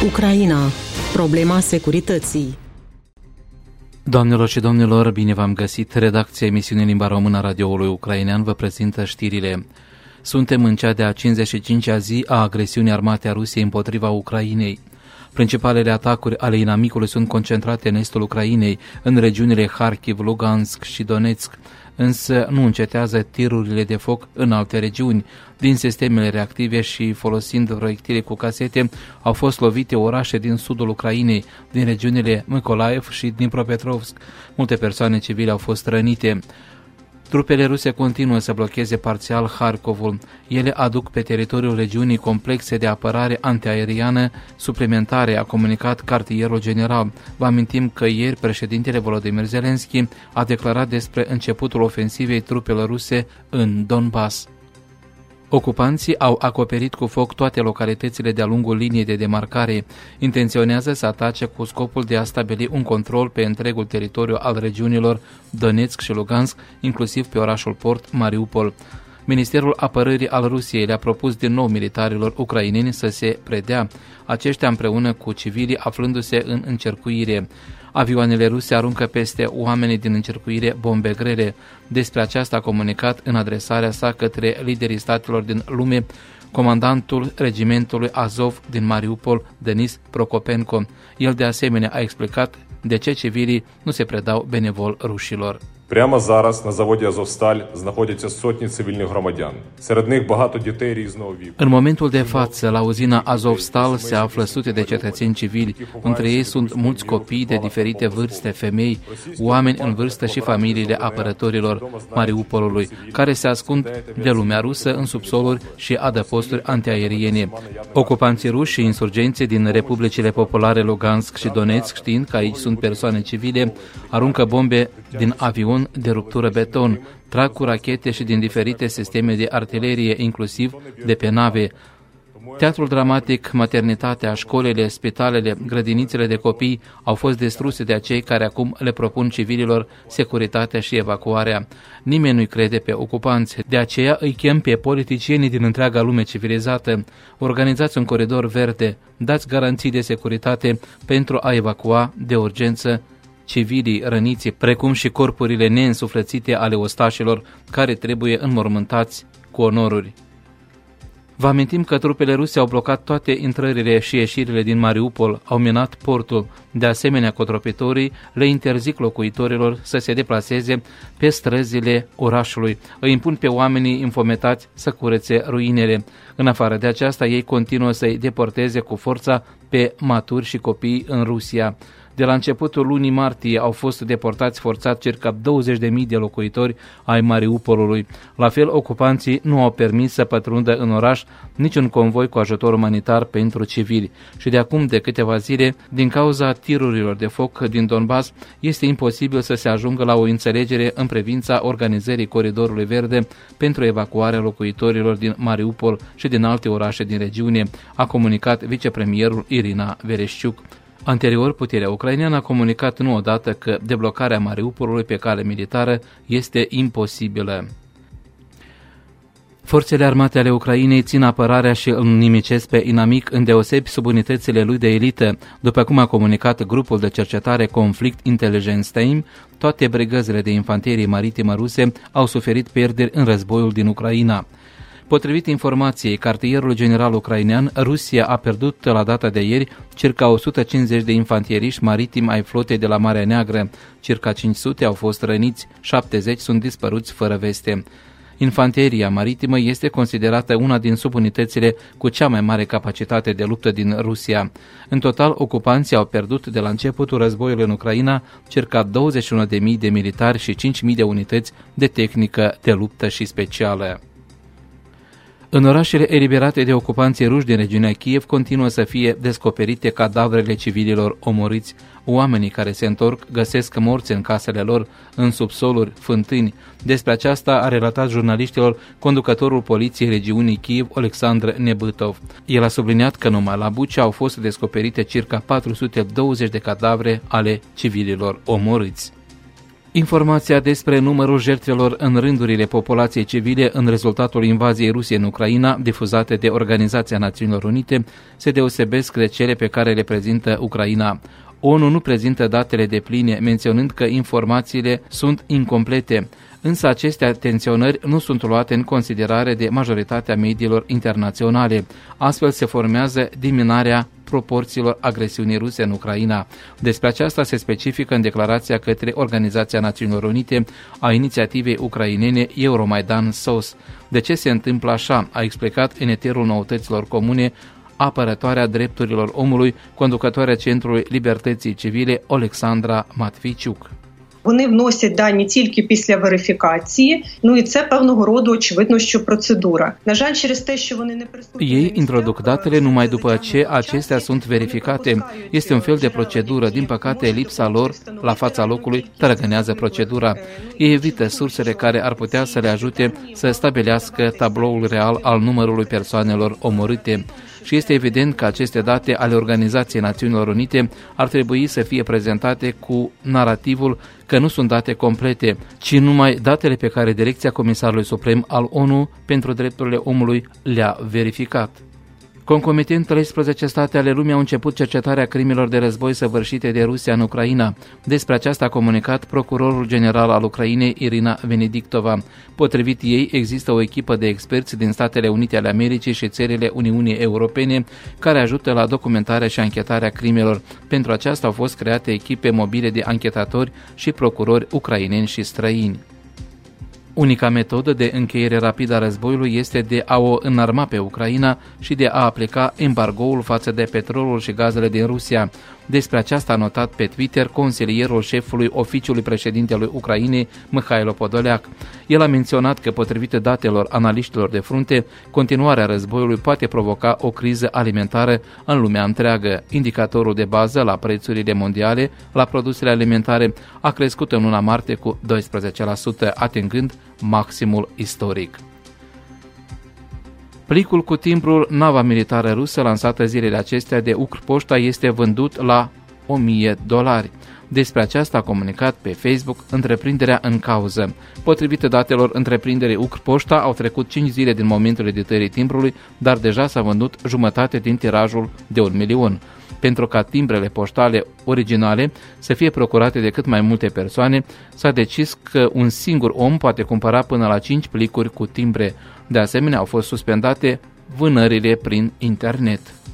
Ucraina. Problema securității. Doamnelor și domnilor, bine v-am găsit. Redacția emisiunii Limba Română a radioului ucrainean vă prezintă știrile. Suntem în cea de-a 55-a zi a agresiunii armate a Rusiei împotriva Ucrainei. Principalele atacuri ale inamicului sunt concentrate în estul Ucrainei, în regiunile Kharkiv, Lugansk și Donetsk, însă nu încetează tirurile de foc în alte regiuni. Din sistemele reactive și folosind proiectile cu casete, au fost lovite orașe din sudul Ucrainei, din regiunile Mykolaiv și Dnipropetrovsk. Multe persoane civile au fost rănite. Trupele ruse continuă să blocheze parțial Kharkovul. Ele aduc pe teritoriul regiunii complexe de apărare antiaeriană suplimentare, a comunicat cartierul general. Vă amintim că ieri președintele Volodymyr Zelensky a declarat despre începutul ofensivei trupelor ruse în Donbass. Ocupanții au acoperit cu foc toate localitățile de-a lungul liniei de demarcare. Intenționează să atace cu scopul de a stabili un control pe întregul teritoriu al regiunilor Donetsk și Lugansk, inclusiv pe orașul port Mariupol. Ministerul Apărării al Rusiei le-a propus din nou militarilor ucraineni să se predea, aceștia împreună cu civilii aflându-se în încercuire. Avioanele ruse aruncă peste oamenii din încercuire bombe grele. Despre aceasta a comunicat în adresarea sa către liderii statelor din lume comandantul regimentului Azov din Mariupol, Denis Prokopenko. El de asemenea a explicat de ce civilii nu se predau benevol rușilor. Прямо зараз на заводі «Азовсталь» знаходяться сотні цивільних громадян. Серед них багато дітей різного віку. În momentul de față, la uzina Azovstal se află sute de cetățeni civili. Între ei sunt mulți copii de diferite vârste, femei, oameni în vârstă și familiile apărătorilor Mariupolului, care se ascund de lumea rusă în subsoluri și adăposturi antiaeriene. Ocupanții ruși și insurgenții din Republicile Populare Lugansk și Donetsk, știind că aici sunt persoane civile, aruncă bombe din avion de ruptură beton, trag cu rachete și din diferite sisteme de artilerie, inclusiv de pe nave. Teatrul dramatic, maternitatea, școlile, spitalele, grădinițele de copii au fost distruse de acei care acum le propun civililor securitatea și evacuarea. Nimeni nu-i crede pe ocupanți, de aceea îi chem pe politicienii din întreaga lume civilizată. Organizați un coridor verde, dați garanții de securitate pentru a evacua de urgență civilii răniți, precum și corpurile neînsuflețite ale ostașilor care trebuie înmormântați cu onoruri. Vă amintim că trupele ruse au blocat toate intrările și ieșirile din Mariupol, au minat portul. De asemenea, cotropitorii le interzic locuitorilor să se deplaseze pe străzile orașului. Îi impun pe oamenii infometați să curețe ruinele. În afară de aceasta, ei continuă să-i deporteze cu forța pe maturi și copii în Rusia. De la începutul lunii martie au fost deportați forțat circa 20.000 de locuitori ai Mariupolului. La fel, ocupanții nu au permis să pătrundă în oraș niciun convoi cu ajutor umanitar pentru civili. Și de acum de câteva zile, din cauza tirurilor de foc din Donbass, este imposibil să se ajungă la o înțelegere în privința organizării coridorului verde pentru evacuarea locuitorilor din Mariupol și din alte orașe din regiune, a comunicat vicepremierul Irina Vereshchuk. Anterior, puterea ucraineană a comunicat nu odată că deblocarea Mariupolului pe cale militară este imposibilă. Forțele armate ale Ucrainei țin apărarea și îl nimicesc pe inamic îndeosebi sub unitățile lui de elită. După cum a comunicat grupul de cercetare Conflict Intelligence Team, toate brigăzile de infanterie maritimă ruse au suferit pierderi în războiul din Ucraina. Potrivit informației cartierului general ucrainean, Rusia a pierdut la data de ieri circa 150 de infanteriști maritimi ai flotei de la Marea Neagră, circa 500 au fost răniți, 70 sunt dispăruți fără veste. Infanteria maritimă este considerată una din subunitățile cu cea mai mare capacitate de luptă din Rusia. În total, ocupanții au pierdut de la începutul războiului în Ucraina circa 21.000 de militari și 5.000 de unități de tehnică de luptă și specială. În orașele eliberate de ocupanții ruși din regiunea Kiev continuă să fie descoperite cadavrele civililor omorâți. Oamenii care se întorc găsesc morți în casele lor, în subsoluri, fântâni. Despre aceasta a relatat jurnaliștilor conducătorul poliției regiunii Kiev, Alexandr Nebâtov. El a subliniat că numai la Bucha au fost descoperite circa 420 de cadavre ale civililor omorâți. Informația despre numărul jertfelor în rândurile populației civile în rezultatul invaziei Rusiei în Ucraina, difuzate de Organizația Națiunilor Unite, se deosebesc de cele pe care le prezintă Ucraina. ONU nu prezintă datele depline, menționând că informațiile sunt incomplete, însă aceste atenționări nu sunt luate în considerare de majoritatea mediilor internaționale. Astfel se formează diminuarea proporțiilor agresiunii ruse în Ucraina. Despre aceasta se specifică în declarația către Organizația Națiunilor Unite a inițiativei ucrainene Euromaidan SOS. De ce se întâmplă așa, a explicat în eterul Noutăților Comune apărătoarea drepturilor omului, conducătoarea Centrului Libertății Civile, Олександра Матвійчук. Вони вносять дані тільки після верифікації, і це певного роду очевидно, що процедура. На жаль, через те, що вони не присутні. Ei introduc datele numai după ce acestea sunt verificate. Este un fel de procedură. Din păcate, lipsa lor la fața locului tărăgânează procedura. Ei evită sursele care ar putea să le ajute să stabilească tabloul real al numărului persoanelor omorâte. Și este evident că aceste date ale Organizației Națiunilor Unite ar trebui să fie prezentate cu narativul că nu sunt date complete, ci numai datele pe care Direcția Comisarului Suprem al ONU pentru Drepturile Omului le-a verificat. Concomitent, 13 state ale lumii au început cercetarea crimelor de război săvârșite de Rusia în Ucraina. Despre aceasta a comunicat procurorul general al Ucrainei, Irina Venediktova. Potrivit ei, există o echipă de experți din Statele Unite ale Americii și țările Uniunii Europene care ajută la documentarea și anchetarea crimelor. Pentru aceasta au fost create echipe mobile de anchetatori și procurori ucraineni și străini. Unica metodă de încheiere rapidă a războiului este de a o înarma pe Ucraina și de a aplica embargoul față de petrolul și gazele din Rusia. Despre aceasta a notat pe Twitter consilierul șefului oficiului președintelui Ucrainei, Mihailo Podolyak. El a menționat că, potrivit datelor analiștilor de frunte, continuarea războiului poate provoca o criză alimentară în lumea întreagă. Indicatorul de bază la prețurile mondiale la produsele alimentare a crescut în luna martie cu 12%, atingând maximul istoric. Plicul cu timbrul nava militară rusă lansată zilele acestea de Ukrposhta este vândut la $1000. Despre aceasta a comunicat pe Facebook întreprinderea în cauză. Potrivit datelor întreprinderii Ukrposhta, au trecut 5 zile din momentul editării timbrului, dar deja s-a vândut jumătate din tirajul de 1 milion. Pentru ca timbrele poștale originale să fie procurate de cât mai multe persoane, s-a decis că un singur om poate cumpăra până la 5 plicuri cu timbre. De asemenea, au fost suspendate vânările prin internet.